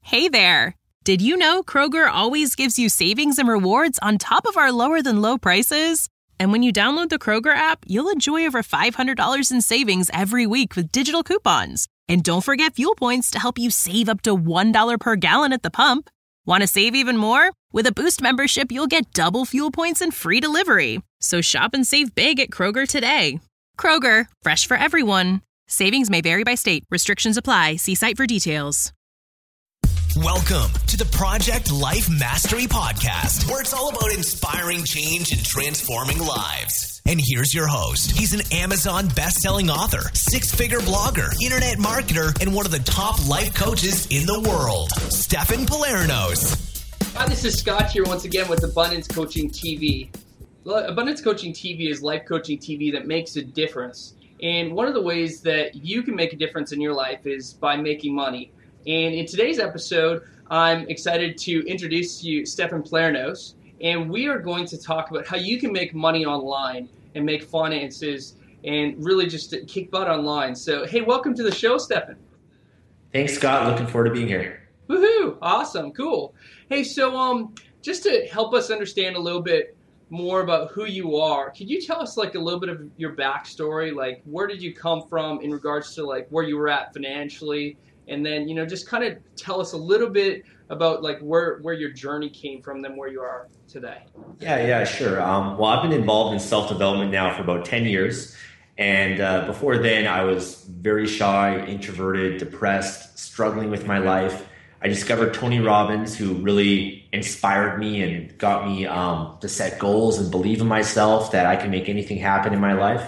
Hey there! Did you know Kroger always gives you savings and rewards on top of our lower-than-low prices? And when you download the Kroger app, you'll enjoy over $500 in savings every week with digital coupons. And don't forget fuel points to help you save up to $1 per gallon at the pump. Want to save even more? With a Boost membership, you'll get double fuel points and free delivery. So shop and save big at Kroger today. Kroger, fresh for everyone. Savings may vary by state. Restrictions apply. See site for details. Welcome to the Project Life Mastery Podcast, where it's all about inspiring change and transforming lives. And here's your host. He's an Amazon best-selling author, six-figure blogger, internet marketer, and one of the top life coaches in the world, Stefan Palernos. Hi, this is Scott here once again with Abundance Coaching TV. Abundance Coaching TV is life coaching TV that makes a difference. And one of the ways that you can make a difference in your life is by making money. And in today's episode, I'm excited to introduce you Stefan Palernos, and we are going to talk about how you can make money online and make finances and really just kick butt online. So, hey, welcome to the show, Stefan. Thanks, Scott. Looking forward to being here. Woohoo! Awesome, cool. Hey, so just to help us understand a little bit more about who you are, could you tell us like a little bit of your backstory? Like, where did you come from in regards to like where you were at financially? And then, just kind of tell us a little bit about like where your journey came from and where you are today. Yeah, sure. Well, I've been involved in self-development now for about 10 years. And before then, I was very shy, introverted, depressed, struggling with my life. I discovered Tony Robbins, who really inspired me and got me to set goals and believe in myself that I can make anything happen in my life.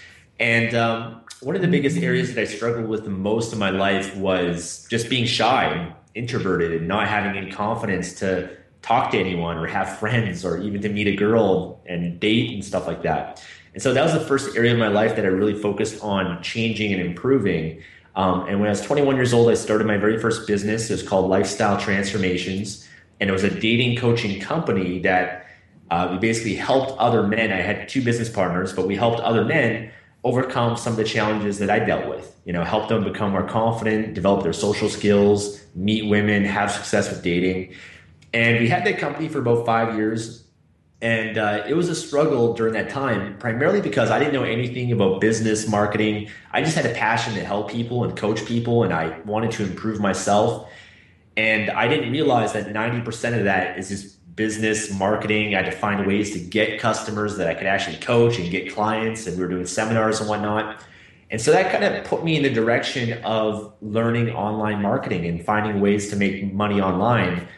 And one of the biggest areas that I struggled with the most in my life was just being shy and introverted and not having any confidence to talk to anyone or have friends or even to meet a girl and date and stuff like that. And so that was the first area of my life that I really focused on changing and improving. And when I was 21 years old, I started my very first business. It was called Lifestyle Transformations. And it was a dating coaching company that we basically helped other men. I had two business partners, but we helped other men overcome some of the challenges that I dealt with, help them become more confident, develop their social skills, meet women, have success with dating. And we had that company for about 5 years. And it was a struggle during that time, primarily because I didn't know anything about business, marketing. I just had a passion to help people and coach people, and I wanted to improve myself. And I didn't realize that 90% of that is just business, marketing. I had to find ways to get customers that I could actually coach and get clients, and we were doing seminars and whatnot. And so that kind of put me in the direction of learning online marketing and finding ways to make money online.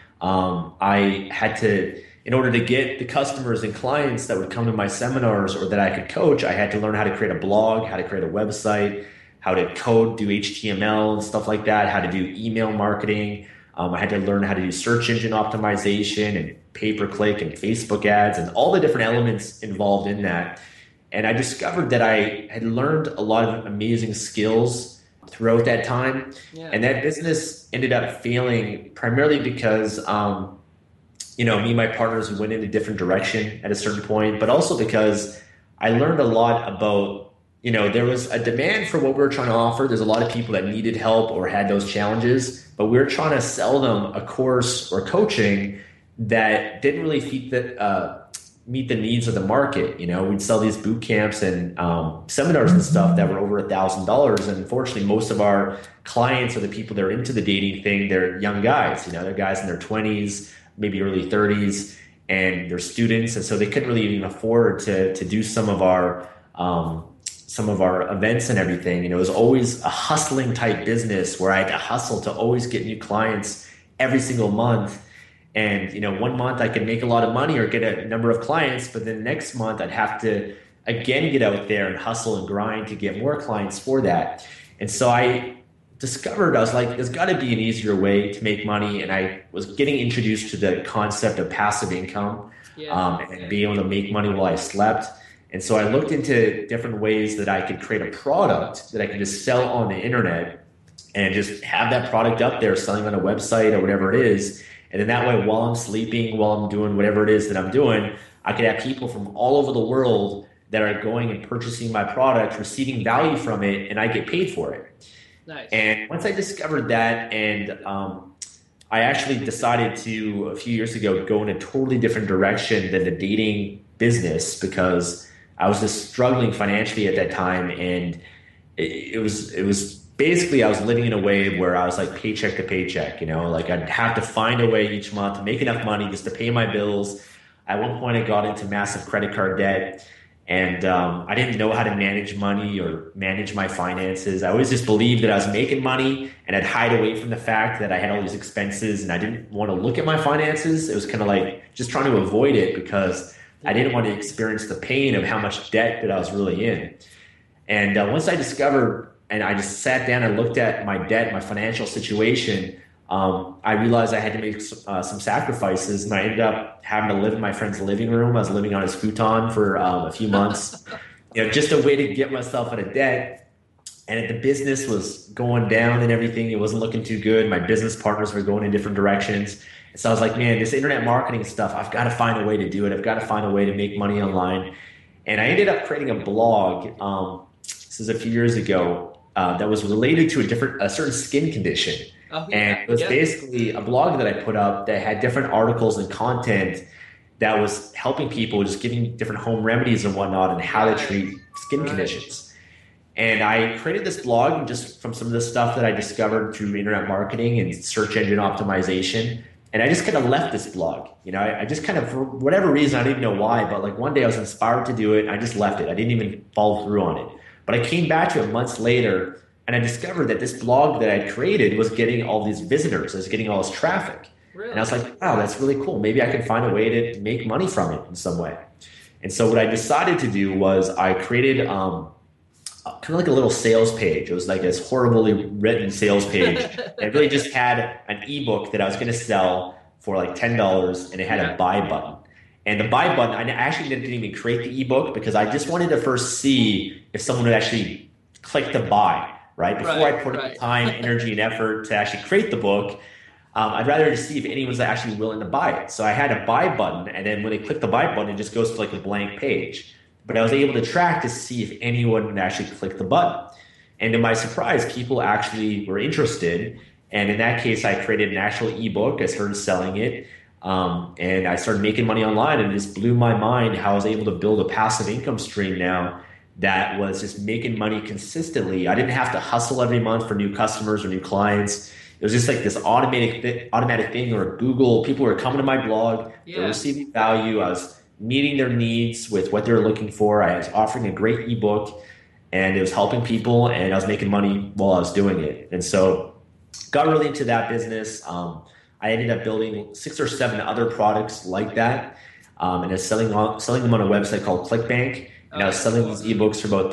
I had to, in order to get the customers and clients that would come to my seminars or that I could coach, I had to learn how to create a blog, how to create a website, how to code, do HTML and stuff like that, how to do email marketing. I had to learn how to do search engine optimization and pay-per-click and Facebook ads and all the different elements involved in that. And I discovered that I had learned a lot of amazing skills throughout that time. Yeah. And that business ended up failing primarily because, me and my partners went in a different direction at a certain point, but also because I learned a lot about, there was a demand for what we were trying to offer. There's a lot of people that needed help or had those challenges, but we were trying to sell them a course or coaching that didn't really meet the needs of the market. We'd sell these boot camps and seminars and stuff that were over $1,000. And unfortunately, most of our clients are the people that are into the dating thing. They're young guys, they're guys in their 20s, maybe early 30s, and they're students. And so they couldn't really even afford to do some of our events and everything. It was always a hustling type business where I had to hustle to always get new clients every single month. And, 1 month I could make a lot of money or get a number of clients, but then next month I'd have to again get out there and hustle and grind to get more clients for that. And so I discovered, I was like, there's got to be an easier way to make money. And I was getting introduced to the concept of passive income and being able to make money while I slept. And so I looked into different ways that I could create a product that I could just sell on the internet and just have that product up there selling on a website or whatever it is. And then that way, while I'm sleeping, while I'm doing whatever it is that I'm doing, I could have people from all over the world that are going and purchasing my product, receiving value from it, and I get paid for it. Nice. And once I discovered that, and I actually decided to, a few years ago, go in a totally different direction than the dating business because I was just struggling financially at that time. And it was basically, I was living in a way where I was like paycheck to paycheck, like I'd have to find a way each month to make enough money just to pay my bills. At one point I got into massive credit card debt. And I didn't know how to manage money or manage my finances. I always just believed that I was making money and I'd hide away from the fact that I had all these expenses and I didn't want to look at my finances. It was kind of like just trying to avoid it because I didn't want to experience the pain of how much debt that I was really in. And once I discovered and I just sat down and looked at my debt, my financial situation, I realized I had to make some sacrifices, and I ended up having to live in my friend's living room. I was living on his futon for a few months, just a way to get myself out of debt. And the business was going down and everything. It wasn't looking too good. My business partners were going in different directions. And so I was like, man, this internet marketing stuff, I've got to find a way to do it. I've got to find a way to make money online. And I ended up creating a blog. This is a few years ago that was related to a certain skin condition. Oh, yeah. And it was basically a blog that I put up that had different articles and content that was helping people, just giving different home remedies and whatnot and how to treat skin conditions. And I created this blog just from some of the stuff that I discovered through internet marketing and search engine optimization. And I just kind of left this blog. I just kind of, for whatever reason, I didn't know why, but like one day I was inspired to do it. And I just left it. I didn't even follow through on it. But I came back to it months later. And I discovered that this blog that I created was getting all these visitors, was getting all this traffic. Really? And I was like, wow, that's really cool. Maybe I can find a way to make money from it in some way. And so what I decided to do was I created kind of like a little sales page. It was like this horribly written sales page. It really just had an ebook that I was going to sell for like $10, and it had a buy button. And the buy button, I actually didn't even create the ebook because I just wanted to first see if someone would actually click to buy. Right? Before I put in time, energy, and effort to actually create the book, I'd rather just see if anyone's actually willing to buy it. So I had a buy button, and then when they click the buy button, it just goes to like a blank page. But I was able to track to see if anyone would actually click the button. And to my surprise, people actually were interested. And in that case, I created an actual ebook. I started selling it, and I started making money online. And it just blew my mind how I was able to build a passive income stream now that was just making money consistently. I didn't have to hustle every month for new customers or new clients. It was just like this automatic thing, or Google. People were coming to my blog, they were receiving value. I was meeting their needs with what they were looking for. I was offering a great ebook, and it was helping people, and I was making money while I was doing it. And so got really into that business. I ended up building 6 or 7 other products like that, and I was selling them on a website called ClickBank. And I was selling these ebooks for about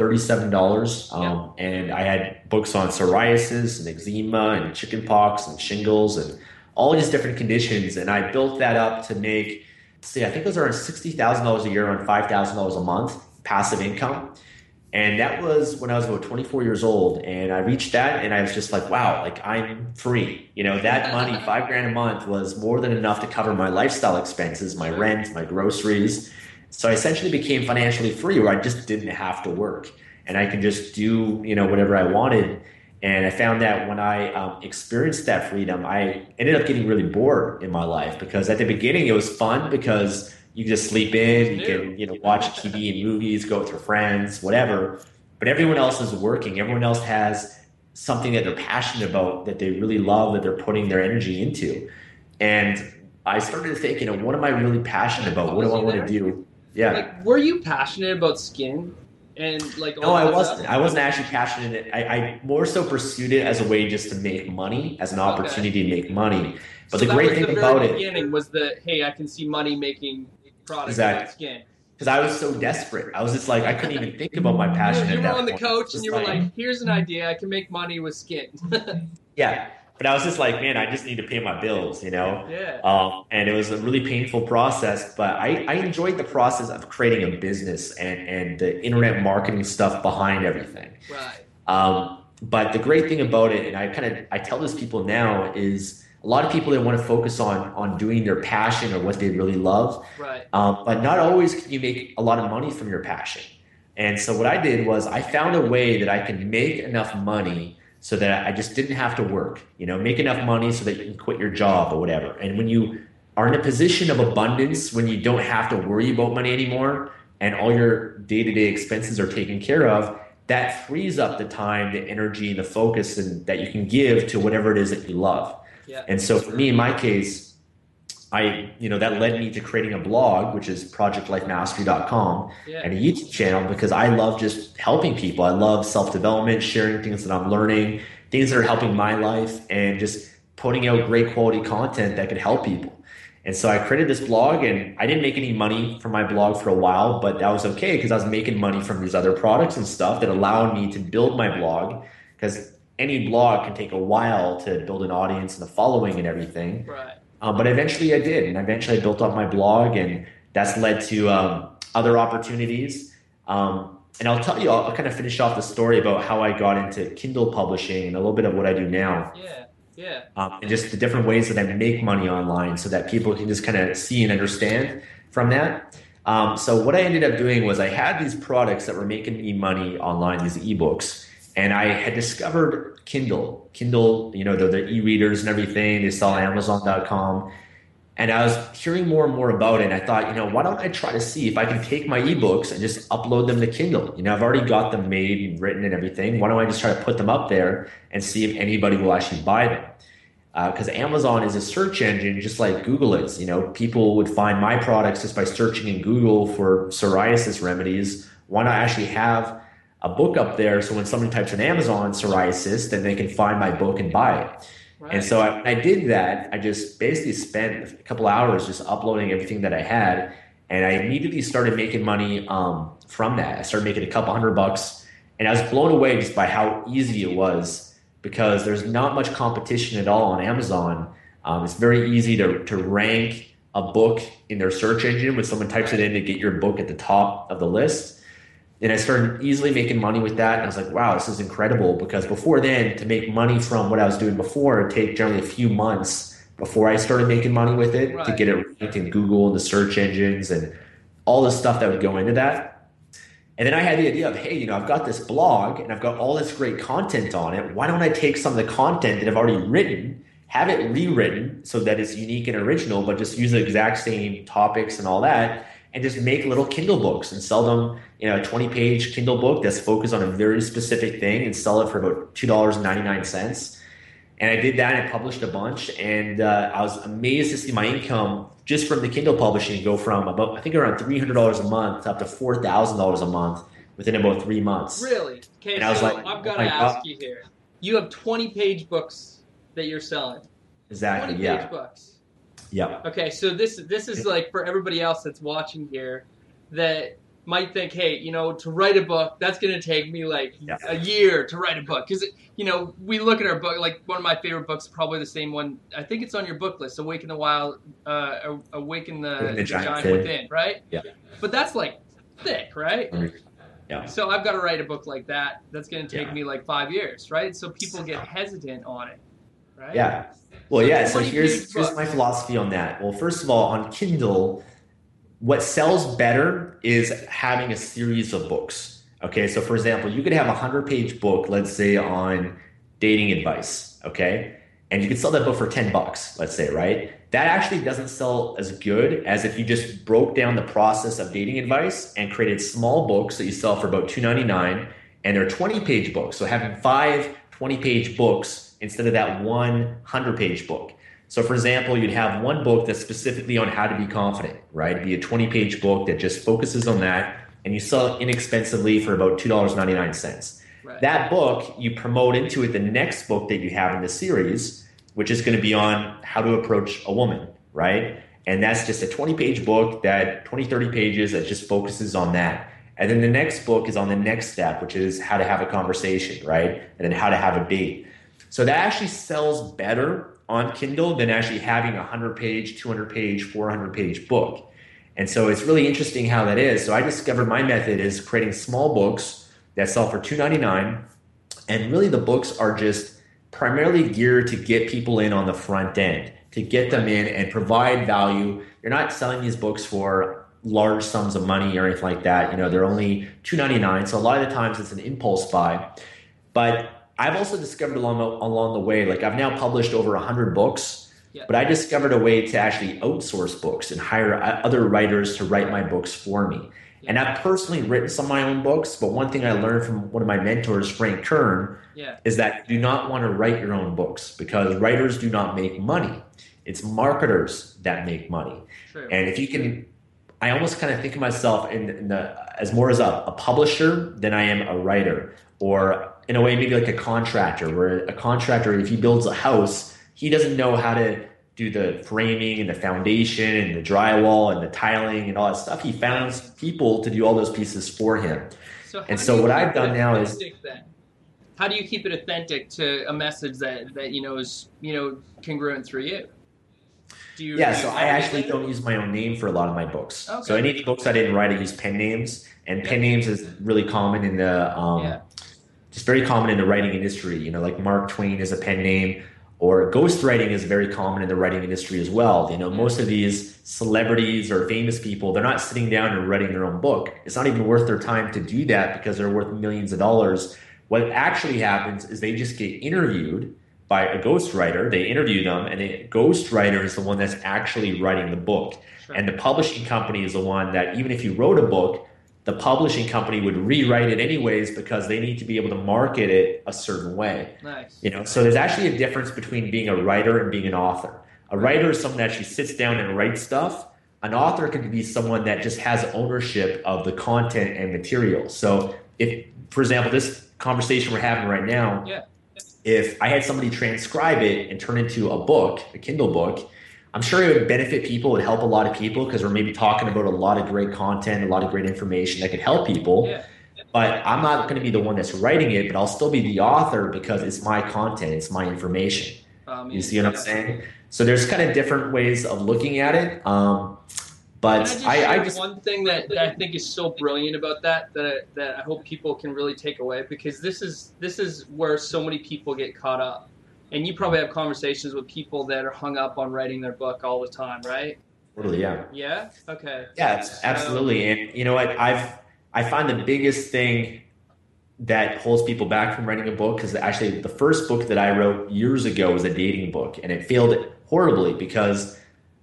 $37. And I had books on psoriasis and eczema and chickenpox and shingles and all these different conditions. And I built that up to make, I think it was around $60,000 a year on $5,000 a month passive income. And that was when I was about 24 years old. And I reached that and I was just like, wow, like I'm free. That money, $5,000 a month, was more than enough to cover my lifestyle expenses, my rent, my groceries. So I essentially became financially free, where I just didn't have to work and I could just do, whatever I wanted. And I found that when I experienced that freedom, I ended up getting really bored in my life, because at the beginning it was fun because you just sleep in, you can, watch TV and movies, go with your friends, whatever. But everyone else is working. Everyone else has something that they're passionate about, that they really love, that they're putting their energy into. And I started to think, what am I really passionate about? What do I want to do? Yeah. Like, were you passionate about skin and like? No, I wasn't. I wasn't actually passionate. I more so pursued it as a way just to make money, as an opportunity to make money. But so the great thing about it, beginning was hey, I can see money making products with skin. Because I was so desperate. I was just like, I couldn't even think about my passion. You were on the couch and you were like, here's an idea. I can make money with skin. Yeah. But I was just like, man, I just need to pay my bills, Yeah. And it was a really painful process, but I enjoyed the process of creating a business and the internet marketing stuff behind everything. Right. But the great thing about it, and I tell this people now, is a lot of people, they want to focus on doing their passion or what they really love. Right. But not always can you make a lot of money from your passion. And so what I did was I found a way that I could make enough money so that I just didn't have to work, make enough money so that you can quit your job or whatever. And when you are in a position of abundance, when you don't have to worry about money anymore and all your day-to-day expenses are taken care of, that frees up the time, the energy, and the focus that you can give to whatever it is that you love. Yeah. And so for me, in my case, that led me to creating a blog, which is projectlifemastery.com, and a YouTube channel, because I love just helping people. I love self-development, sharing things that I'm learning, things that are helping my life, and just putting out great quality content that could help people. And so I created this blog, and I didn't make any money from my blog for a while, but that was okay because I was making money from these other products and stuff that allowed me to build my blog, because any blog can take a while to build an audience and a following and everything. Right. But eventually I did, and eventually I built up my blog, and that's led to other opportunities. And I'll tell you, I'll kind of finish off the story about how I got into Kindle publishing and a little bit of what I do now. Yeah. And just the different ways that I make money online so that people can just kind of see and understand from that. So what I ended up doing was I had these products that were making me money online, these ebooks. And I had discovered Kindle, the e-readers and everything. They sell on Amazon.com. And I was hearing more and more about it. And I thought, why don't I try to see if I can take my ebooks and just upload them to Kindle? I've already got them made and written and everything. Why don't I just try to put them up there and see if anybody will actually buy them? Because Amazon is a search engine just like Google is. People would find my products just by searching in Google for psoriasis remedies. Why not actually have a book up there so when somebody types in Amazon psoriasis, then they can find my book and buy it. Right. And so I did that. I just basically spent a couple hours just uploading everything that I had, and I immediately started making money from that. I started making a couple $100, and I was blown away just by how easy it was, because there's not much competition at all on Amazon. It's very easy to rank a book in their search engine when someone types it in to get your book at the top of the list. And I started easily making money with that. And I was like, wow, this is incredible. Because before then, to make money from what I was doing before, it would take generally a few months before I started making money with it, to get it ranked in Google and the search engines and all the stuff that would go into that. And then I had the idea of, hey, I've got this blog and I've got all this great content on it. Why don't I take some of the content that I've already written, have it rewritten so that it's unique and original, but just use the exact same topics and all that, and just make little Kindle books and sell them, a 20-page Kindle book that's focused on a very specific thing, and sell it for about $2.99. And I did that and published a bunch. And I was amazed to see my income just from the Kindle publishing go from around $300 a month up to $4,000 a month within about 3 months. Really? Okay, and I was like, I've got to ask you here. You have 20-page books that you're selling. Exactly, 20-page books. Yeah. Okay, so this is like for everybody else that's watching here that might think, hey, to write a book, that's going to take me like a year to write a book. Because, we look at our book, like one of my favorite books, probably the same one. I think it's on your book list, Awaken the Wild, Awaken the Giant Within, right? Yeah. But that's like thick, right? Yeah. So I've got to write a book like that. That's going to take me like 5 years, right? So people get hesitant on it, right? Yeah. Well, so here's my philosophy on that. Well, first of all, on Kindle, what sells better is having a series of books. Okay, so for example, you could have a 100-page book, let's say on dating advice, okay? And you could sell that book for $10, let's say, right? That actually doesn't sell as good as if you just broke down the process of dating advice and created small books that you sell for about $2.99, and they're 20-page books. So having 5 20-page books instead of that one 100-page book. So for example, you'd have one book that's specifically on how to be confident, right? It'd be a 20-page book that just focuses on that, and you sell it inexpensively for about $2.99. Right. That book, you promote into it the next book that you have in the series, which is going to be on how to approach a woman, right? And that's just a 20-page book, that 20, 30 pages that just focuses on that. And then the next book is on the next step, which is how to have a conversation, right? And then how to have a date. So that actually sells better on Kindle than actually having a 100-page, 200-page, 400-page book. And so it's really interesting how that is. So I discovered my method is creating small books that sell for $2.99. And really the books are just primarily geared to get people in on the front end, to get them in and provide value. You're not selling these books for large sums of money or anything like that. They're only $2.99. So a lot of the times it's an impulse buy. But I've also discovered along the way, like I've now published over 100 books, Yeah. but I discovered a way to actually outsource books and hire other writers to write my books for me. And I've personally written some of my own books, but one thing I learned from one of my mentors, Frank Kern, is that you do not want to write your own books because writers do not make money. It's marketers that make money. True. And if you can, I almost kind of think of myself as more as a publisher than I am a writer, or in a way maybe like a contractor, where a contractor, if he builds a house, he doesn't know how to do the framing and the foundation and the drywall and the tiling and all that stuff. He finds people to do all those pieces for him. So what I've done now is, how do you keep it authentic to a message that is congruent through you? So I actually don't use my own name for a lot of my books. Okay. So any of the books I didn't write, I use pen names, and pen names is really common in the just very common in the writing industry. Like Mark Twain is a pen name, or ghostwriting is very common in the writing industry as well. Most of these celebrities or famous people, they're not sitting down and writing their own book. It's not even worth their time to do that because they're worth millions of dollars. What actually happens is they just get interviewed by a ghostwriter. They interview them, and the ghostwriter is the one that's actually writing the book. Sure. And the publishing company is the one that, even if you wrote a book, the publishing company would rewrite it anyways because they need to be able to market it a certain way. Nice. So there's actually a difference between being a writer and being an author. A writer is someone that actually sits down and writes stuff. An author can be someone that just has ownership of the content and material. So if, for example, this conversation we're having right now, if I had somebody transcribe it and turn it into a book, a Kindle book, I'm sure it would benefit people, it would help a lot of people because we're maybe talking about a lot of great content, a lot of great information that could help people. Yeah. But I'm not going to be the one that's writing it, but I'll still be the author because it's my content, it's my information. You see what I'm saying? So there's kind of different ways of looking at it. But I just one thing that I think is so brilliant about that I hope people can really take away, because this is where so many people get caught up. And you probably have conversations with people that are hung up on writing their book all the time, right? Totally, yeah. Yeah? Okay. Yeah, absolutely. And you know what? I find the biggest thing that holds people back from writing a book, because actually the first book that I wrote years ago was a dating book, and it failed horribly because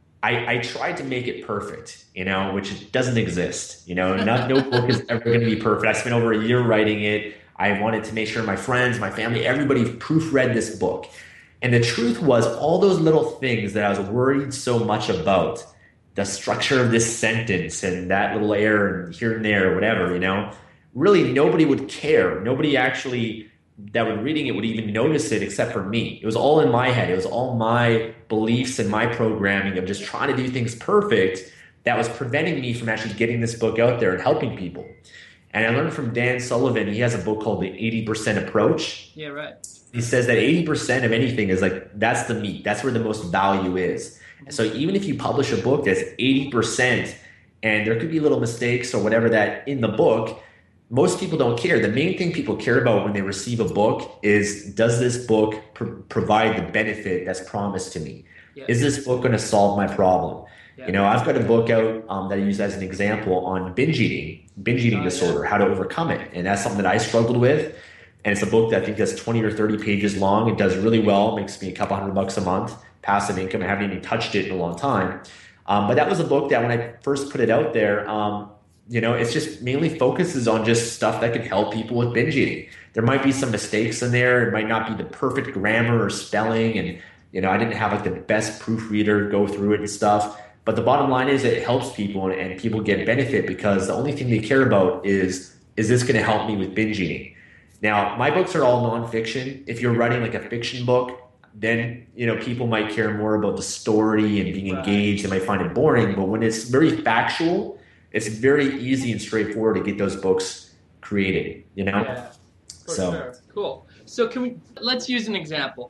I tried to make it perfect, which doesn't exist. No book is ever going to be perfect. I spent over a year writing it. I wanted to make sure my friends, my family, everybody proofread this book. And the truth was, all those little things that I was worried so much about, the structure of this sentence and that little error and here and there, or whatever, really nobody would care. Nobody actually that would reading it would even notice it except for me. It was all in my head. It was all my beliefs and my programming of just trying to do things perfect that was preventing me from actually getting this book out there and helping people. And I learned from Dan Sullivan. He has a book called The 80% Approach. Yeah, right. He says that 80% of anything is that's the meat. That's where the most value is. And so even if you publish a book that's 80% and there could be little mistakes or whatever that in the book, most people don't care. The main thing people care about when they receive a book is, does this book provide the benefit that's promised to me? Yeah. Is this book going to solve my problem? Yeah. I've got a book out that I use as an example on binge eating disorder, how to overcome it. And that's something that I struggled with. And it's a book that I think that's 20 or 30 pages long. It does really well. It makes me a couple $100 a month, passive income. I haven't even touched it in a long time. But that was a book that when I first put it out there, it's just mainly focuses on just stuff that could help people with binge eating. There might be some mistakes in there. It might not be the perfect grammar or spelling. And, I didn't have the best proofreader go through it and stuff. But the bottom line is it helps people and people get benefit because the only thing they care about is this going to help me with binge eating? Now, my books are all nonfiction. If you're writing a fiction book, then, people might care more about the story and being engaged. They might find it boring. But when it's very factual, it's very easy and straightforward to get those books created, Yeah, for sure. Cool. So let's use an example.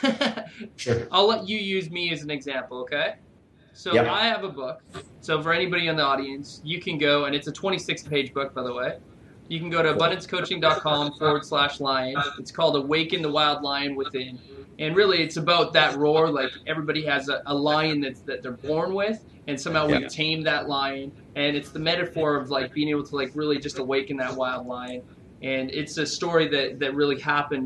Sure. I'll let you use me as an example, okay? So yep. I have a book. So for anybody in the audience, you can go, and it's a 26-page book, by the way. You can go to abundancecoaching.com/lion. It's called Awaken the Wild Lion Within. And really, it's about that roar. Everybody has a lion that they're born with, and somehow we've tamed that lion. And it's the metaphor of being able to really just awaken that wild lion. And it's a story that really happened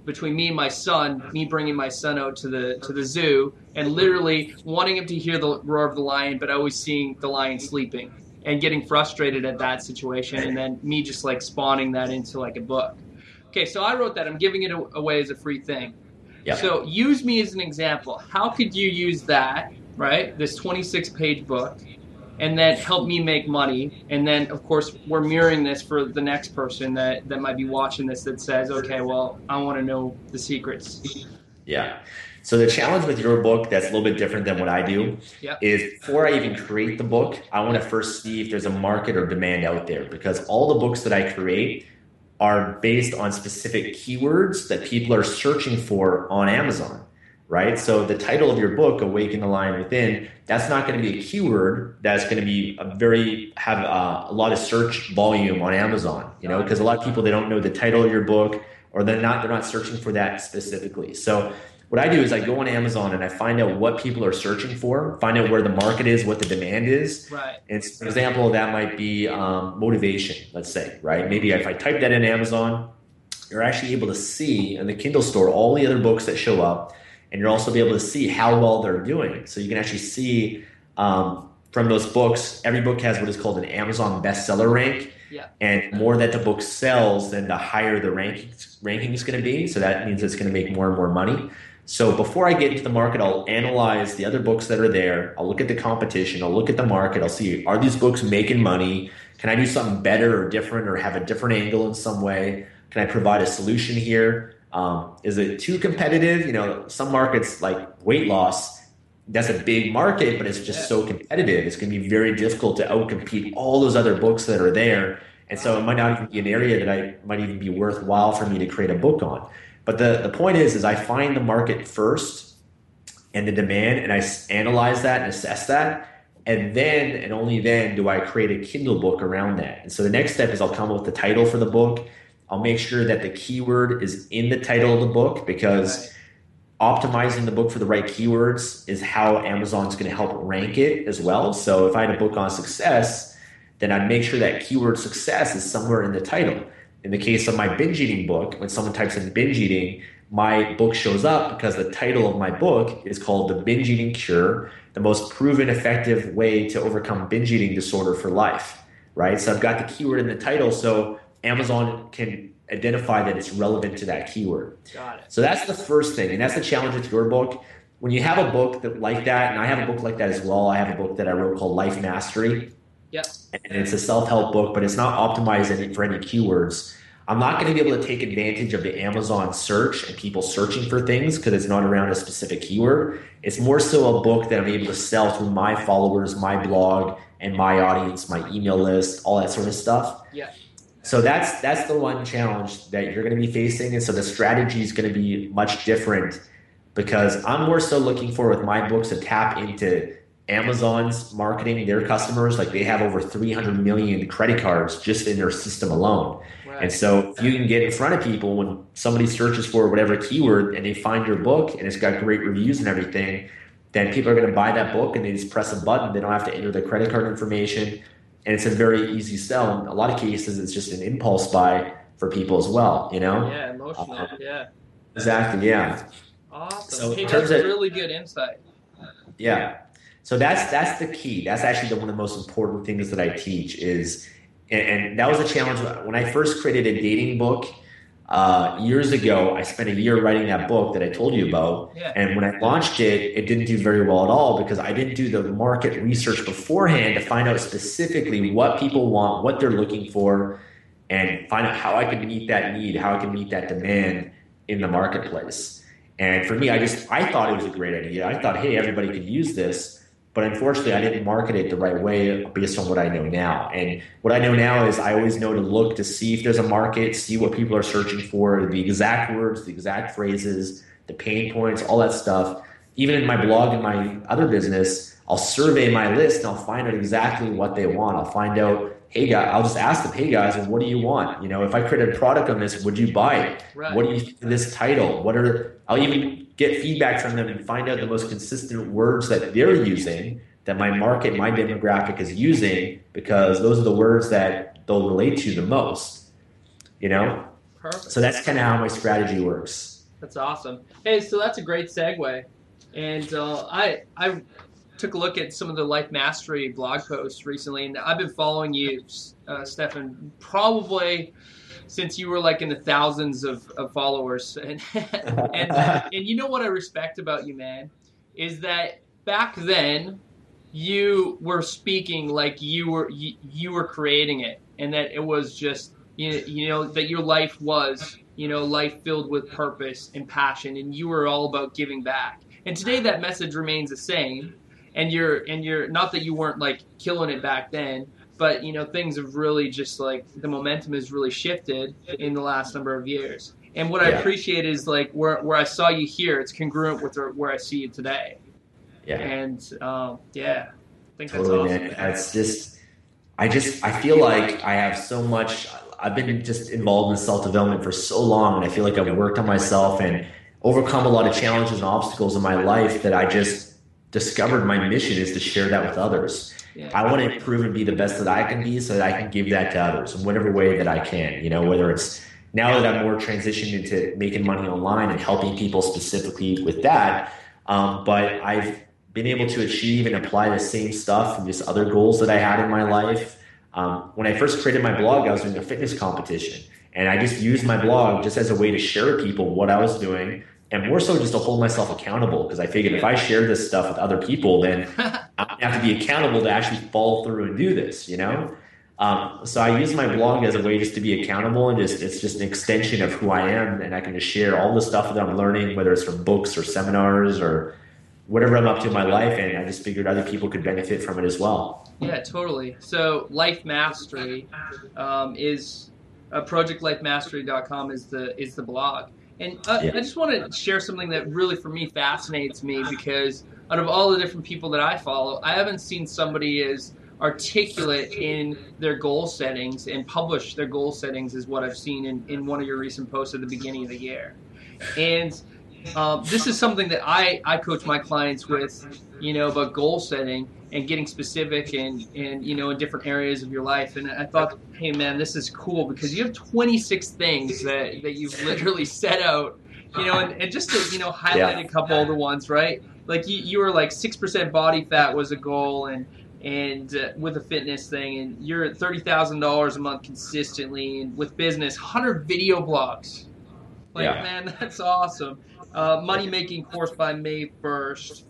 between me and my son, me bringing my son out to the zoo and literally wanting him to hear the roar of the lion, but always seeing the lion sleeping and getting frustrated at that situation, and then me just like spawning that into like a book. Okay, so I wrote that. I'm giving it away as a free thing. Yeah. So use me as an example. How could you use that, right, this 26-page book, and then help me make money? And then, of course, we're mirroring this for the next person that might be watching this that says, okay, well, I want to know the secrets. Yeah. So the challenge with your book that's a little bit different than what I do is before I even create the book, I want to first see if there's a market or demand out there, because all the books that I create are based on specific keywords that people are searching for on Amazon, right? So the title of your book, Awaken the Lion Within, that's not going to be a keyword that's going to be have a lot of search volume on Amazon, you know, because a lot of people, they don't know the title of your book, or they're not searching for that specifically. So what I do is I go on Amazon and I find out what people are searching for, find out where the market is, what the demand is. Right. And for example, that might be motivation, let's say, right? Maybe if I type that in Amazon, you're actually able to see in the Kindle store all the other books that show up, and you'll also be able to see how well they're doing. So you can actually see from those books, every book has what is called an Amazon bestseller rank. Yeah. And more that the book sells, then the higher the ranking is going to be. So that means it's going to make more and more money. So before I get into the market, I'll analyze the other books that are there. I'll look at the competition. I'll look at the market. I'll see, are these books making money? Can I do something better or different, or have a different angle in some way? Can I provide a solution here? Is it too competitive? You know, some markets like weight loss, that's a big market, but it's just so competitive. It's going to be very difficult to outcompete all those other books that are there. And so it might not even be an area that might even be worthwhile for me to create a book on. But the point is I find the market first and the demand, and I analyze that and assess that. And then, and only then, do I create a Kindle book around that. And so the next step is I'll come up with the title for the book. I'll make sure that the keyword is in the title of the book, because optimizing the book for the right keywords is how Amazon's going to help rank it as well. So if I had a book on success, then I'd make sure that keyword success is somewhere in the title. In the case of my binge eating book, when someone types in binge eating, my book shows up because the title of my book is called The Binge Eating Cure, the most proven effective way to overcome binge eating disorder for life, right? So I've got the keyword in the title, so Amazon can identify that it's relevant to that keyword. Got it. So that's the first thing, and that's the challenge with your book. When you have a book like that, and I have a book like that as well, I have a book that I wrote called Life Mastery. Yep. And it's a self-help book, but it's not optimized for any keywords. I'm not going to be able to take advantage of the Amazon search and people searching for things because it's not around a specific keyword. It's more so a book that I'm able to sell through my followers, my blog, and my audience, my email list, all that sort of stuff. Yeah. So that's the one challenge that you're going to be facing. And so the strategy is going to be much different, because I'm more so looking for, with my books, to tap into Amazon's marketing, their customers. Like, they have over 300 million credit cards just in their system alone. Right. And so if you can get in front of people when somebody searches for whatever keyword and they find your book and it's got great reviews and everything, then people are going to buy that book and they just press a button. They don't have to enter their credit card information. And it's a very easy sell. In a lot of cases, it's just an impulse buy for people as well, you know? Yeah, emotional, Exactly, yeah. Awesome. So hey, that's really good insight. Yeah. So that's the key. That's actually one of the most important things that I teach is, and that was a challenge when I first created a dating book years ago. I spent a year writing that book that I told you about. Yeah. And when I launched it, it didn't do very well at all, because I didn't do the market research beforehand to find out specifically what people want, what they're looking for, and find out how I can meet that need, how I can meet that demand in the marketplace. And for me, I thought it was a great idea. I thought, hey, everybody could use this. But unfortunately, I didn't market it the right way based on what I know now. And what I know now is I always know to look to see if there's a market, see what people are searching for, the exact words, the exact phrases, the pain points, all that stuff. Even in my blog and my other business, I'll survey my list and I'll find out exactly what they want. I'll find out, hey guys, I'll just ask them, hey guys, what do you want? You know, if I created a product on this, would you buy it? Right. What do you think of this title? I'll even get feedback from them and find out the most consistent words that they're using, that my market, my demographic is using, because those are the words that they'll relate to the most, you know? Perfect. So that's kind of how my strategy works. That's awesome. Hey, so that's a great segue. And I took a look at some of the Life Mastery blog posts recently, and I've been following you, Stefan, probably since you were like in the thousands of followers. And you know what I respect about you, man, is that back then you were speaking like you were creating it, and that it was just you know that your life was life filled with purpose and passion, and you were all about giving back. And today that message remains the same. And you're not that you weren't like killing it back then, but things have really just like the momentum has really shifted in the last number of years. And what I appreciate is like where I saw you here, it's congruent with where I see you today. Yeah. And I think totally, that's awesome. Man. It's I feel like I have so much. I've been just involved in self-development for so long, and I feel like I've worked on myself and overcome a lot of challenges and obstacles in my life that I just discovered my mission is to share that with others. Yeah. I want to improve and be the best that I can be so that I can give that to others in whatever way that I can, whether it's now that I'm more transitioned into making money online and helping people specifically with that. But I've been able to achieve and apply the same stuff and just other goals that I had in my life. When I first created my blog, I was doing a fitness competition, and I just used my blog just as a way to share with people what I was doing, and more so just to hold myself accountable, because I figured if I share this stuff with other people, then I have to be accountable to actually follow through and do this, So I use my blog as a way just to be accountable, and it's just an extension of who I am, and I can just share all the stuff that I'm learning, whether it's from books or seminars or whatever I'm up to in my life, and I just figured other people could benefit from it as well. Yeah, totally. So Life Mastery is projectlifemastery.com is the blog. And I just want to share something that really, for me, fascinates me, because out of all the different people that I follow, I haven't seen somebody as articulate in their goal settings and publish their goal settings as what I've seen in one of your recent posts at the beginning of the year. And this is something that I coach my clients with, about goal setting and getting specific and in different areas of your life. And I thought, hey man, this is cool, because you have 26 things that you've literally set out, and just to highlight a couple of the ones, right? Like you were like 6% body fat was a goal, and with a fitness thing, and you're at $30,000 a month consistently, and with business, 100 video blogs. Man, that's awesome. Money making course by May 1st.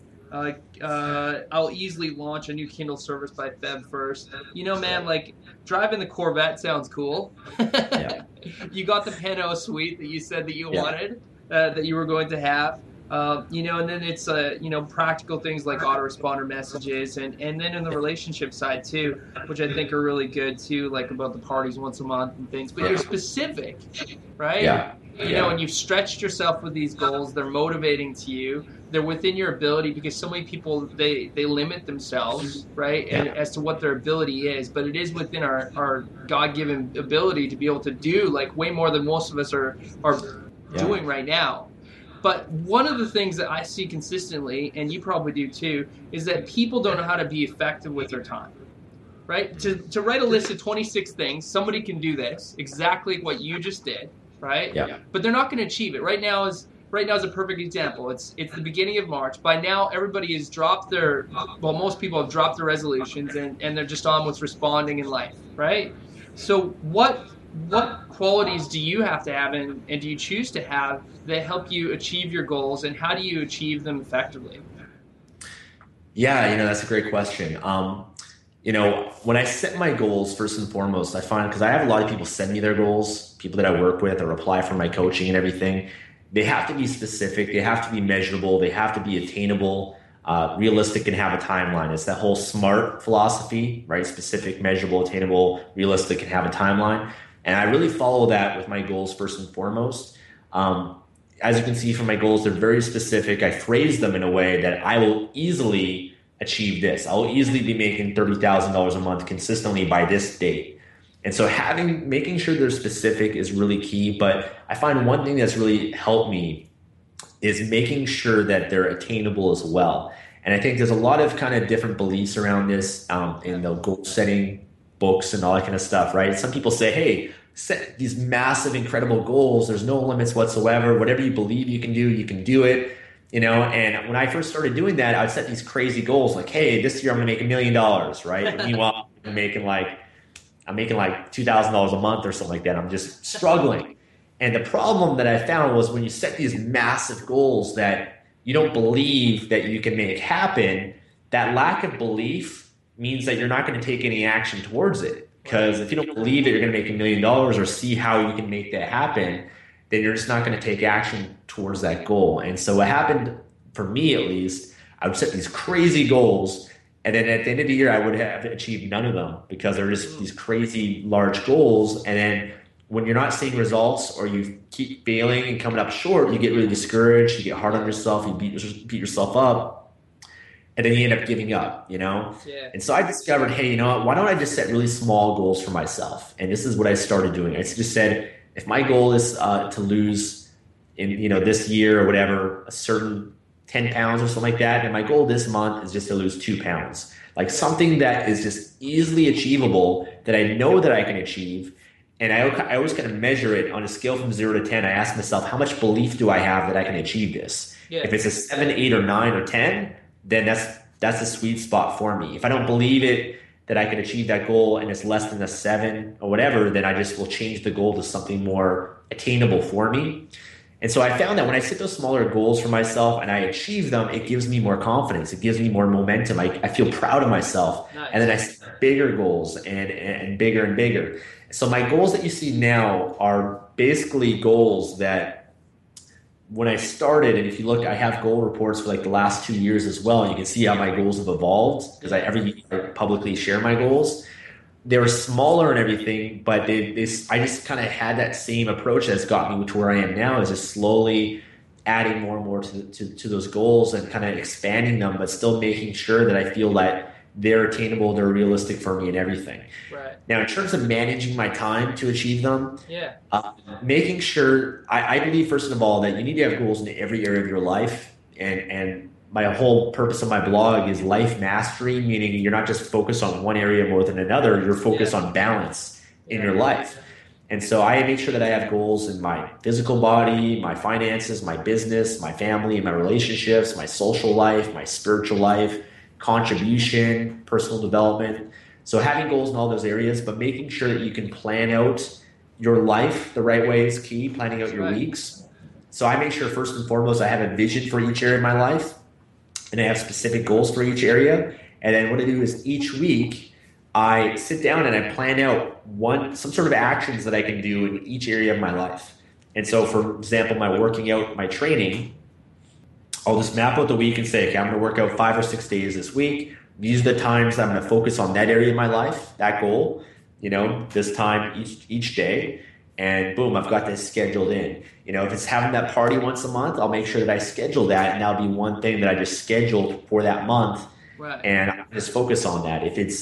I'll easily launch a new Kindle service by Feb 1st. Man, like driving the Corvette sounds cool. You got the Pinto suite that you said that you wanted, that you were going to have. And then it's practical things like autoresponder messages, and then in the relationship side too, which I think are really good too, like about the parties once a month and things. But you're specific, right? Yeah. And you've stretched yourself with these goals. They're motivating to you. They're within your ability, because so many people, they limit themselves, right, and as to what their ability is. But it is within our God-given ability to be able to do like way more than most of us are doing right now. But one of the things that I see consistently, and you probably do too, is that people don't know how to be effective with their time. Right? To write a list of 26 things, somebody can do this, exactly what you just did, right? Yeah. But they're not going to achieve it. Right now is a perfect example. It's the beginning of March. By now, everybody has dropped most people have dropped their resolutions, and they're just on with responding in life, right? So what qualities do you have to have, and do you choose to have, that help you achieve your goals, and how do you achieve them effectively? Yeah, that's a great question. When I set my goals, first and foremost, I find, because I have a lot of people send me their goals, people that I work with or apply for my coaching and everything, they have to be specific, they have to be measurable, they have to be attainable, realistic, and have a timeline. It's that whole SMART philosophy, right? Specific, measurable, attainable, realistic, and have a timeline. And I really follow that with my goals first and foremost. As you can see from my goals, they're very specific. I phrase them in a way that I will easily achieve this. I will easily be making $30,000 a month consistently by this date. And so making sure they're specific is really key. But I find one thing that's really helped me is making sure that they're attainable as well. And I think there's a lot of kind of different beliefs around this in the goal setting books and all that kind of stuff, right? Some people say, hey, set these massive, incredible goals. There's no limits whatsoever. Whatever you believe you can do it. And when I first started doing that, I would set these crazy goals like, hey, this year I'm going to make $1 million, right? And meanwhile, I'm making like $2,000 a month or something like that. I'm just struggling. And the problem that I found was when you set these massive goals that you don't believe that you can make happen, that lack of belief means that you're not going to take any action towards it. Because if you don't believe that you're going to make $1 million or see how you can make that happen, then you're just not going to take action towards that goal. And so what happened for me, at least, I would set these crazy goals, and then at the end of the year, I would have achieved none of them because they're just these crazy large goals. And then when you're not seeing results or you keep failing and coming up short, you get really discouraged, you get hard on yourself, you beat yourself up. And then you end up giving up, Yeah. And so I discovered, hey, why don't I just set really small goals for myself? And this is what I started doing. I just said, if my goal is to lose in, this year or whatever, a certain 10 pounds or something like that, and my goal this month is just to lose 2 pounds, like something that is just easily achievable that I know that I can achieve. And I always kind of measure it on a scale from 0 to 10. I ask myself, how much belief do I have that I can achieve this? Yeah. If it's a 7, 8, or 9, or 10, then that's a sweet spot for me. If I don't believe it that I can achieve that goal and it's less than a 7 or whatever, then I just will change the goal to something more attainable for me. And so I found that when I set those smaller goals for myself and I achieve them, it gives me more confidence. It gives me more momentum. I feel proud of myself. Nice. And then I set bigger goals and bigger and bigger. So my goals that you see now are basically goals that when I started, and if you look, I have goal reports for like the last 2 years as well. And you can see how my goals have evolved because every year I publicly share my goals. They were smaller and everything, but I just kind of had that same approach that's got me to where I am now, is just slowly adding more and more to those goals and kind of expanding them, but still making sure that I feel that they're attainable, they're realistic for me and everything. Right. Now, in terms of managing my time to achieve them, making sure, I believe, first of all, that you need to have goals in every area of your life. And my whole purpose of my blog is life mastery, meaning you're not just focused on one area more than another, you're focused on balance in your life. And so I make sure that I have goals in my physical body, my finances, my business, my family, my relationships, my social life, my spiritual life, contribution, personal development. So having goals in all those areas, but making sure that you can plan out your life the right way is key, planning out your weeks. So I make sure first and foremost I have a vision for each area of my life, and I have specific goals for each area. And then what I do is each week I sit down and I plan out some sort of actions that I can do in each area of my life. And so, for example, my working out, my training, I'll just map out the week and say, okay, I'm going to work out 5 or 6 days this week. These are the times that I'm going to focus on that area of my life, that goal, this time each day. And boom, I've got this scheduled in. If it's having that party once a month, I'll make sure that I schedule that, and that'll be one thing that I just scheduled for that month. Right. And I just focus on that. If it's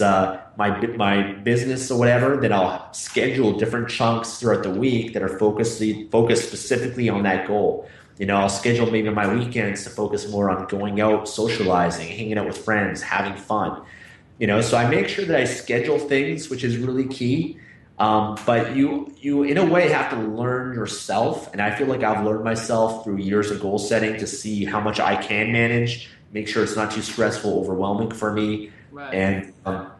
my business or whatever, then I'll schedule different chunks throughout the week that are focused specifically on that goal. I'll schedule maybe my weekends to focus more on going out, socializing, hanging out with friends, having fun. So I make sure that I schedule things, which is really key. But you in a way have to learn yourself. And I feel like I've learned myself through years of goal setting to see how much I can manage, make sure it's not too stressful, overwhelming for me. Right. And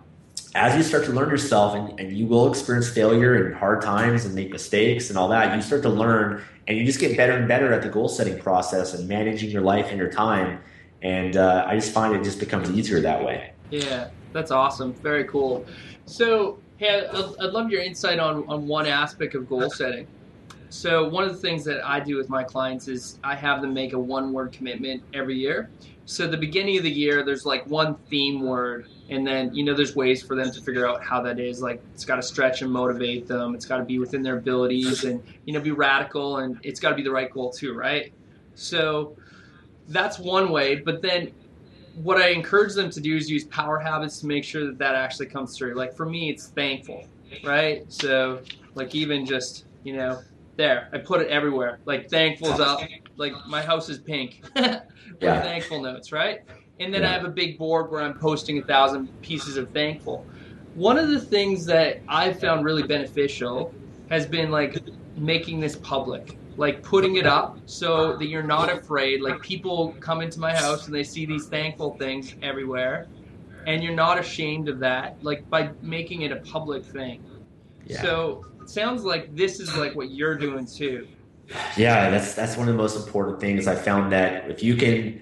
as you start to learn yourself, and you will experience failure and hard times and make mistakes and all that, you start to learn, and you just get better and better at the goal setting process and managing your life and your time. And I just find it just becomes easier that way. Yeah, that's awesome. Very cool. So, hey, I'd love your insight on one aspect of goal setting. So one of the things that I do with my clients is I have them make a one-word commitment every year. So at the beginning of the year, there's like one theme word, and then, there's ways for them to figure out how that is. Like, it's got to stretch and motivate them. It's got to be within their abilities and, be radical, and it's got to be the right goal too, right? So that's one way. But then what I encourage them to do is use power habits to make sure that actually comes through. Like, for me, it's thankful, right? So, like, even just, there, I put it everywhere. Like, thankful's up. Like, my house is pink with thankful notes, right? And then I have a big board where I'm posting 1,000 pieces of thankful. One of the things that I've found really beneficial has been like making this public, like putting it up so that you're not afraid. Like people come into my house and they see these thankful things everywhere, and you're not ashamed of that, like by making it a public thing. Yeah. So it sounds like this is like what you're doing too. Yeah, that's one of the most important things. I found that if you can,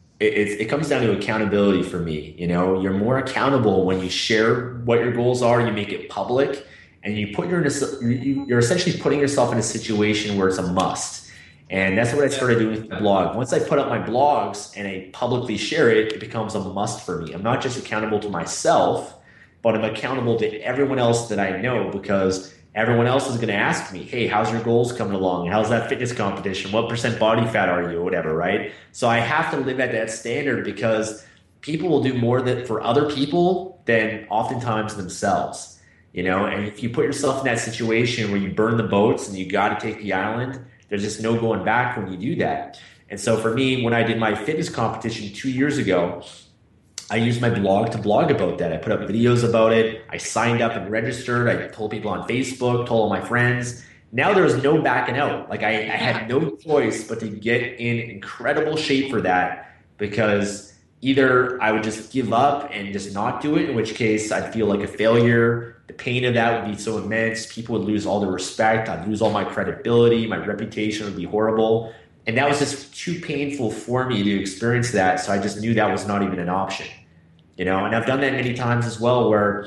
it comes down to accountability for me. You know, you're more accountable when you share what your goals are, you make it public, and you're essentially putting yourself in a situation where it's a must. And that's what I started doing with the blog. Once I put up my blogs and I publicly share it, it becomes a must for me. I'm not just accountable to myself, but I'm accountable to everyone else that I know, because everyone else is going to ask me, hey, how's your goals coming along? How's that fitness competition? What % body fat are you? Or whatever, right? So I have to live at that standard, because people will do more for other people than oftentimes themselves, you know? And if you put yourself in that situation where you burn the boats and you got to take the island, there's just no going back when you do that. And so for me, when I did my fitness competition 2 years ago, I used my blog to blog about that. I put up videos about it. I signed up and registered. I told people on Facebook, told all my friends. Now there was no backing out. Like I had no choice but to get in incredible shape for that, because either I would just give up and just not do it, in which case I'd feel like a failure. The pain of that would be so immense. People would lose all their respect. I'd lose all my credibility. My reputation would be horrible. And that was just too painful for me to experience that. So I just knew that was not even an option. You know, and I've done that many times as well, where,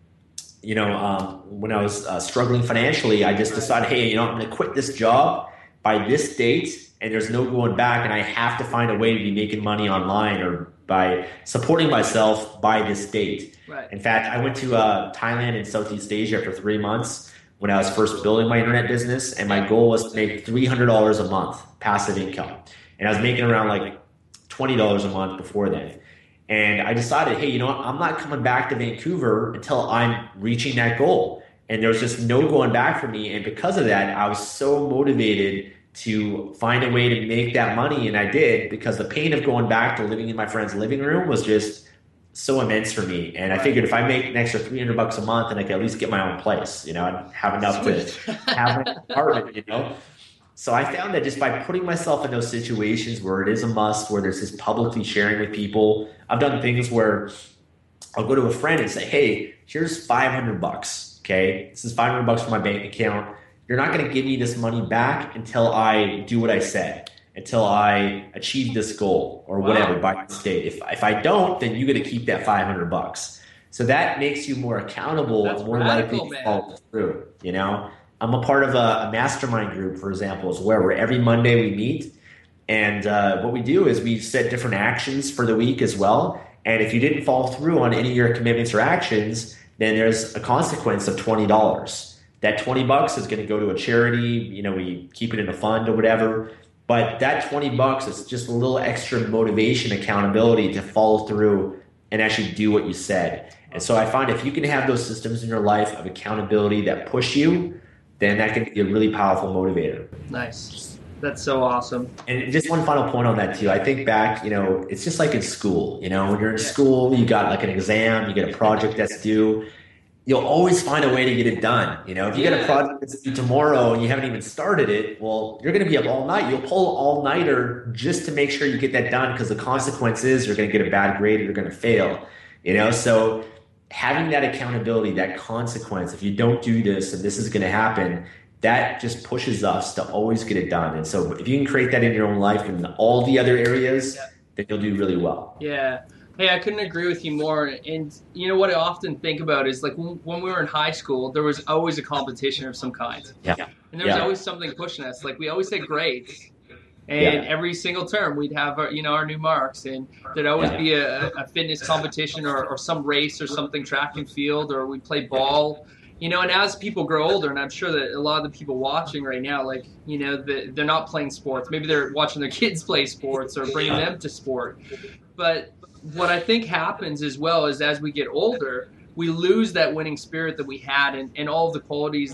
you know, when I was struggling financially, I just decided, hey, you know, I'm going to quit this job by this date, and there's no going back, and I have to find a way to be making money online or by supporting myself by this date. Right. In fact, I went to Thailand and Southeast Asia for 3 months when I was first building my internet business, and my goal was to make $300 a month passive income. And I was making around like $20 a month before then. And I decided, hey, you know what? I'm not coming back to Vancouver until I'm reaching that goal. And there was just no going back for me. And because of that, I was so motivated to find a way to make that money. And I did, because the pain of going back to living in my friend's living room was just so immense for me. And I figured if I make an extra $300 a month, and I could at least get my own place, you know, I'd have enough to have an apartment, you know. So I found that just by putting myself in those situations where it is a must, where there's this publicly sharing with people, I've done things where I'll go to a friend and say, hey, here's $500, okay? This is $500 from my bank account. You're not going to give me this money back until I do what I said, until I achieve this goal or whatever by this date. If I don't, then you got to keep that $500. So that makes you more accountable. That's more radical, likely to follow through, you know? I'm a part of a mastermind group, for example, as well, where every Monday we meet. And what we do is we set different actions for the week as well. And if you didn't follow through on any of your commitments or actions, then there's a consequence of $20. That $20 is going to go to a charity. You know, we keep it in a fund or whatever. But that $20 is just a little extra motivation, accountability to follow through and actually do what you said. And so I find if you can have those systems in your life of accountability that push you, then that can be a really powerful motivator. Nice. That's so awesome. And just one final point on that too. I think back, you know, it's just like in school, you know, when you're in school, you got like an exam, you get a project that's due. You'll always find a way to get it done. You know, if you get a project that's due tomorrow and you haven't even started it, well, you're going to be up all night. You'll pull all-nighter just to make sure you get that done, because the consequence is you're going to get a bad grade or you're going to fail, you know? So having that accountability, that consequence, if you don't do this and this is going to happen, that just pushes us to always get it done. And so if you can create that in your own life and all the other areas, then you'll do really well. Yeah. Hey, I couldn't agree with you more. And you know what I often think about is like when we were in high school, there was always a competition of some kind. Yeah. And there was always something pushing us. Like we always had grades. And every single term we'd have our, you know, our new marks, and there'd always be a fitness competition or some race or something, track and field, or we'd play ball, you know. And as people grow older, and I'm sure that a lot of the people watching right now, like, you know, they're not playing sports. Maybe they're watching their kids play sports or bringing them to sport. But what I think happens as well is as we get older, we lose that winning spirit that we had and all of the qualities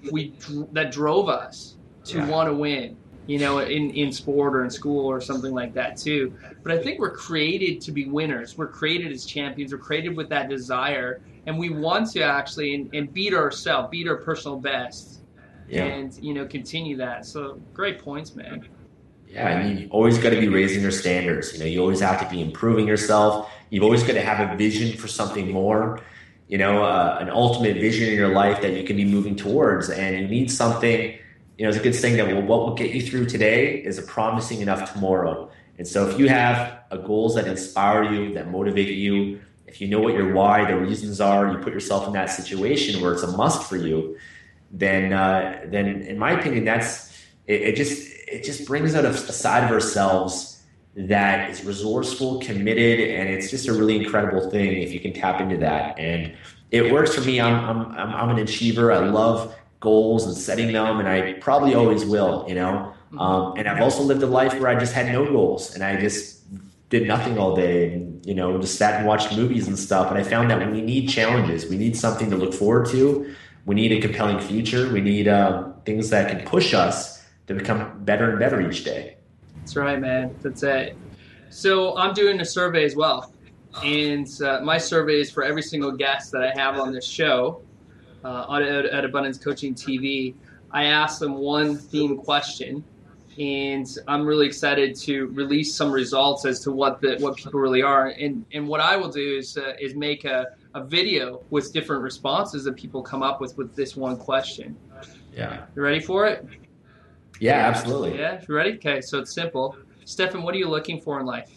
that drove us to want to win. You know, in sport or in school or something like that too. But I think we're created to be winners. We're created as champions. We're created with that desire. And we want to actually and beat ourselves, beat our personal best and, continue that. So great points, man. Yeah, and you've always got to be raising your standards. You always have to be improving yourself. You've always got to have a vision for something more, an ultimate vision in your life that you can be moving towards. And you need something, it's a good saying that what will get you through today is a promising enough tomorrow. And so if you have goals that inspire you, that motivate you, if you know what your why, the reasons are, you put yourself in that situation where it's a must for you, then in my opinion, it just brings out a side of ourselves that is resourceful, committed, and it's just a really incredible thing if you can tap into that. And it works for me. I'm an achiever. I love goals and setting them, and I probably always will, and I've also lived a life where I just had no goals and I just did nothing all day and, just sat and watched movies and stuff. And I found that we need challenges. We need something to look forward to. We need a compelling future. We need things that can push us to become better and better each day. That's right, man. That's it. So I'm doing a survey as well. And my survey is for every single guest that I have on this show at Abundance Coaching TV. I ask them one theme question, and I'm really excited to release some results as to what people really are. And what I will do is make a video with different responses that people come up with this one question. Yeah. You ready for it? Yeah, absolutely. Yeah, you ready? Okay, so it's simple. Stefan, what are you looking for in life?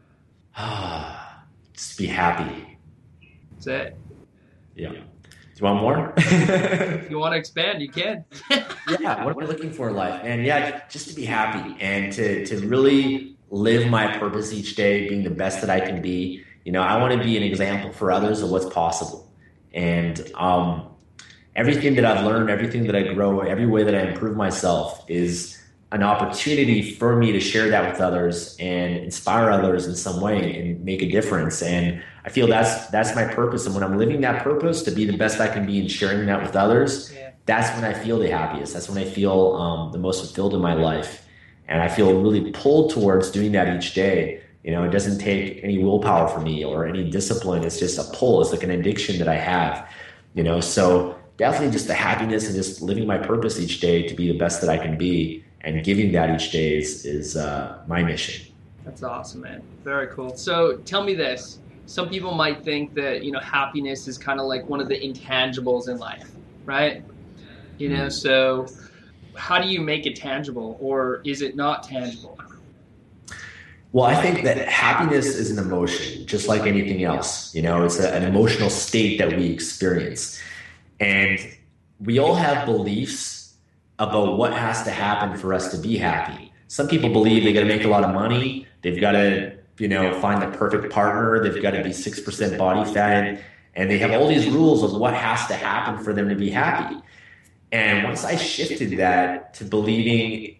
Just be happy. That's it. Yeah. Do you want more? If you want to expand, you can. Yeah, what am I looking for in life? And yeah, just to be happy and to really live my purpose each day, being the best that I can be. I want to be an example for others of what's possible. And everything that I've learned, everything that I grow, every way that I improve myself is an opportunity for me to share that with others and inspire others in some way and make a difference. And I feel that's my purpose. And when I'm living that purpose to be the best I can be and sharing that with others, that's when I feel the happiest. That's when I feel the most fulfilled in my life. And I feel really pulled towards doing that each day. It doesn't take any willpower for me or any discipline. It's just a pull. It's like an addiction that I have, so definitely just the happiness and just living my purpose each day to be the best that I can be and giving that each day is my mission. That's awesome, man. Very cool. So tell me this. Some people might think that, happiness is kind of like one of the intangibles in life, right? So how do you make it tangible, or is it not tangible? Well, I think that happiness is an emotion, just like anything else. It's an emotional state that we experience. And we all have beliefs about what has to happen for us to be happy. Some people believe they got to make a lot of money. They've got to, find the perfect partner. They've got to be 6% body fat. And they have all these rules of what has to happen for them to be happy. And once I shifted that to believing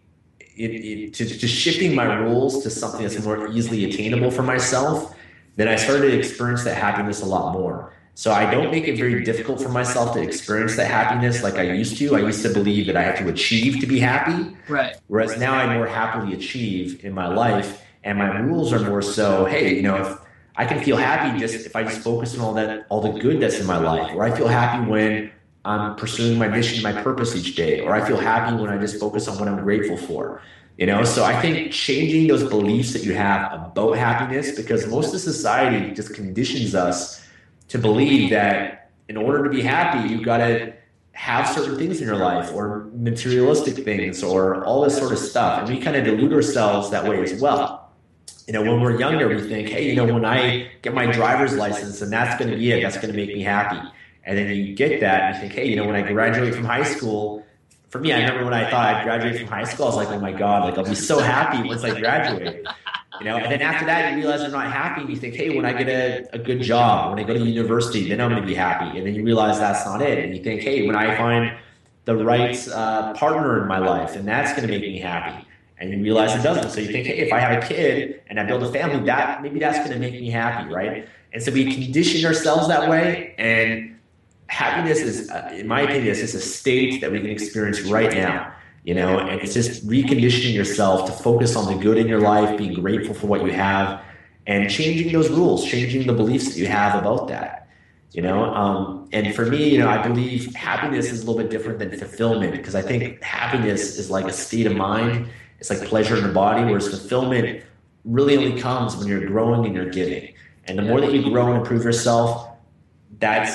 to shifting my rules to something that's more easily attainable for myself, then I started to experience that happiness a lot more. So I don't make it very difficult for myself to experience that happiness like I used to. I used to believe that I had to achieve to be happy. Right. Whereas now I more happily achieve in my life, and my rules are more so, hey, if I can feel happy if I just focus on all the good that's in my life, or I feel happy when I'm pursuing my mission, my purpose each day, or I feel happy when I just focus on what I'm grateful for. So I think changing those beliefs that you have about happiness, because most of society just conditions us to believe that in order to be happy, you've got to have certain things in your life, or materialistic things, or all this sort of stuff. And we kind of delude ourselves that way as well. When we're younger, we think, hey, when I get my driver's license, and that's going to be it, that's going to make me happy. And then you get that and you think, hey, when I graduate from high school, for me, I remember when I thought I'd graduate from high school, I was like, oh my God, I'll be so happy once I graduate. And then after that, you realize you're not happy, and you think, hey, when I get a good job, when I go to university, then I'm going to be happy. And then you realize that's not it. And you think, hey, when I find the right partner in my life, and that's going to make me happy. And you realize it doesn't. So you think, hey, if I have a kid and I build a family, maybe that's going to make me happy, right? And so we condition ourselves that way. And happiness is, in my opinion, is just a state that we can experience right now. And it's just reconditioning yourself to focus on the good in your life, being grateful for what you have, and changing those rules, changing the beliefs that you have about that. And for me, I believe happiness is a little bit different than fulfillment, because I think happiness is like a state of mind. It's like pleasure in the body, whereas fulfillment really only comes when you're growing and you're giving. And the more that you grow and improve yourself, that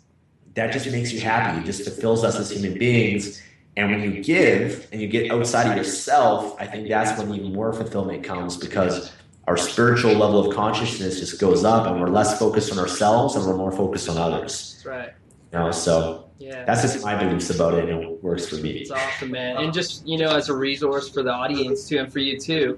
just makes you happy. It just fulfills us as human beings. And when you give and you get outside of yourself, I think that's when even more fulfillment comes, because our spiritual level of consciousness just goes up and we're less focused on ourselves and we're more focused on others. That's right. So that's just my beliefs about it, and it works for me. It's awesome, man. And just, as a resource for the audience too, and for you too,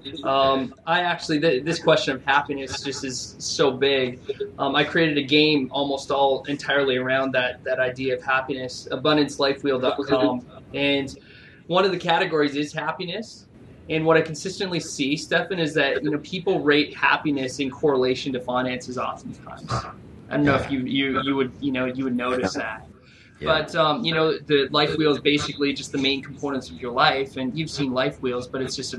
I actually, this question of happiness just is so big. I created a game almost all entirely around that idea of happiness, abundancelifewheel.com. And one of the categories is happiness. And what I consistently see, Stefan, is that people rate happiness in correlation to finances oftentimes. I don't know if you would notice that. Yeah. But, the life wheel is basically just the main components of your life. And you've seen life wheels, but it's just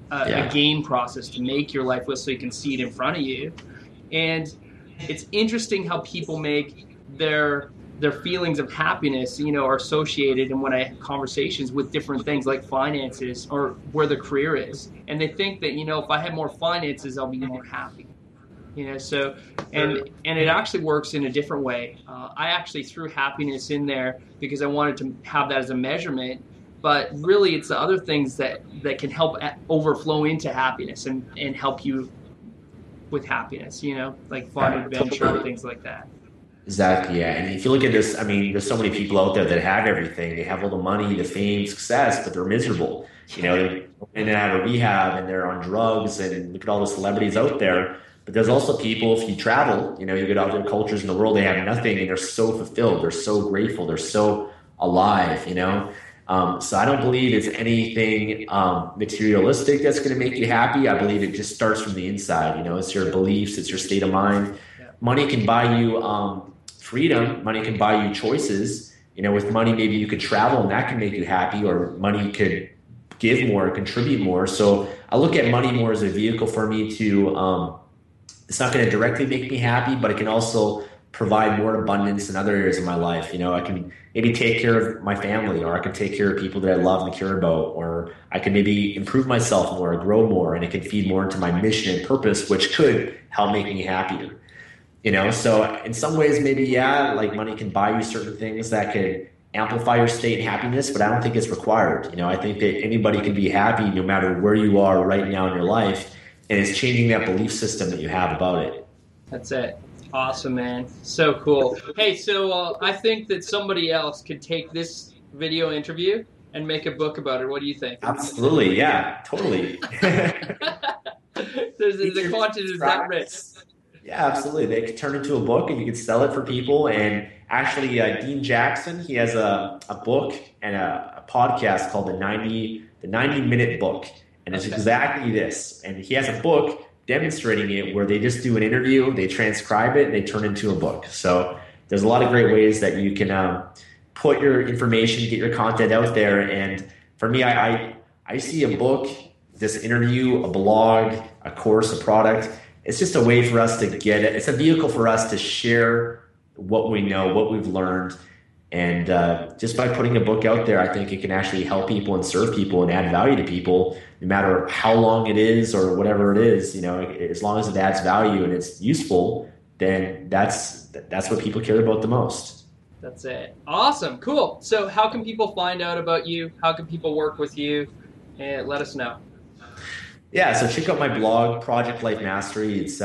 a game process to make your life wheel so you can see it in front of you. And it's interesting how people make their feelings of happiness, are associated, and when I have conversations with different things like finances or where the career is. And they think that, if I have more finances, I'll be more happy. So, and it actually works in a different way. I actually threw happiness in there because I wanted to have that as a measurement, but really it's the other things that can help overflow into happiness and help you with happiness, like fun, adventure, and things like that. Exactly, yeah. And if you look at this, there's so many people out there that have everything. They have all the money, the fame, success, but they're miserable. They're in and out of rehab and they're on drugs, and look at all the celebrities out there. But there's also people, if you travel, you get other cultures in the world, they have nothing and they're so fulfilled, they're so grateful, they're so alive, So I don't believe it's anything materialistic that's going to make you happy. I believe it just starts from the inside, it's your beliefs, it's your state of mind. Money can buy you freedom, money can buy you choices. With money, maybe you could travel and that can make you happy, or money could give more, contribute more. So I look at money more as a vehicle for me to, it's not going to directly make me happy, but it can also provide more abundance in other areas of my life. I can maybe take care of my family, or I can take care of people that I love and care about, or I can maybe improve myself more, or grow more, and it can feed more into my mission and purpose, which could help make me happier. So in some ways, maybe, like money can buy you certain things that could amplify your state and happiness, but I don't think it's required. I think that anybody can be happy no matter where you are right now in your life. And it's changing that belief system that you have about it. That's it. Awesome, man. So cool. Hey, so I think that somebody else could take this video interview and make a book about it. What do you think? Absolutely. Yeah, totally. The content is that rich. Yeah, absolutely. They could turn it into a book and you could sell it for people. And actually, Dean Jackson, he has a book and a podcast called the 90-Minute Book. And it's exactly this. And he has a book demonstrating it where they just do an interview, they transcribe it, and they turn it into a book. So there's a lot of great ways that you can put your information, get your content out there. And for me, I see a book, this interview, a blog, a course, a product. It's just a way for us to get it. It's a vehicle for us to share what we know, what we've learned. And just by putting a book out there, I think it can actually help people and serve people and add value to people, no matter how long it is or whatever it is. As long as it adds value and it's useful, then that's what people care about the most. That's it. Awesome. Cool. So how can people find out about you? How can people work with you? And let us know. Yeah, so check out my blog, Project Life Mastery. It's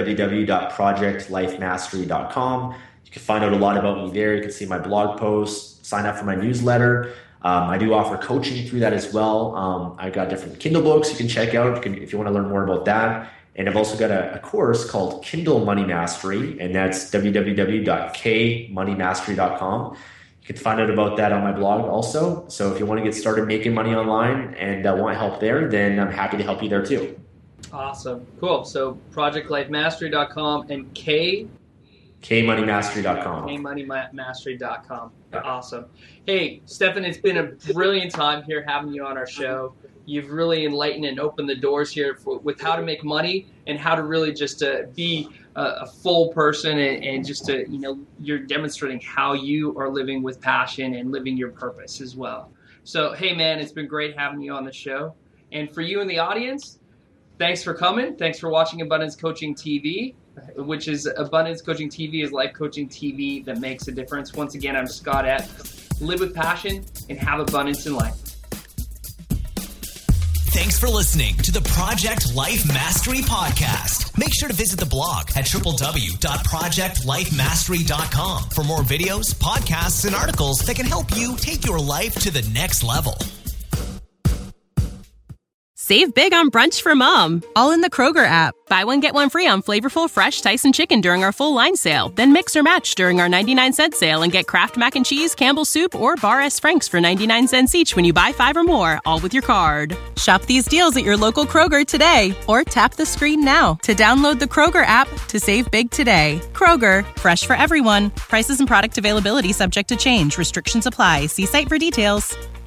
www.projectlifemastery.com. You can find out a lot about me there. You can see my blog posts, sign up for my newsletter. I do offer coaching through that as well. I've got different Kindle books you can check out if you want to learn more about that. And I've also got a course called Kindle Money Mastery, and that's www.kmoneymastery.com. You can find out about that on my blog also. So if you want to get started making money online and want help there, then I'm happy to help you there too. Awesome. Cool. So projectlifemastery.com and kmoneymastery.com. kmoneymastery.com. Awesome. Hey, Stefan, it's been a brilliant time here having you on our show. You've really enlightened and opened the doors here with how to make money and how to really just be a full person, and just to, you're demonstrating how you are living with passion and living your purpose as well. So, hey man, it's been great having you on the show. And for you in the audience, thanks for coming. Thanks for watching Abundance Coaching TV, which is Abundance Coaching TV is life coaching TV that makes a difference. Once again, I'm Scott Epp. Live with passion and have abundance in life. Thanks for listening to the Project Life Mastery Podcast. Make sure to visit the blog at www.projectlifemastery.com for more videos, podcasts, and articles that can help you take your life to the next level. Save big on brunch for mom, all in the Kroger app. Buy one, get one free on flavorful, fresh Tyson chicken during our full line sale. Then mix or match during our 99-cent sale and get Kraft Mac and Cheese, Campbell's Soup, or Bar S. Frank's for 99 cents each when you buy 5 or more, all with your card. Shop these deals at your local Kroger today, or tap the screen now to download the Kroger app to save big today. Kroger, fresh for everyone. Prices and product availability subject to change. Restrictions apply. See site for details.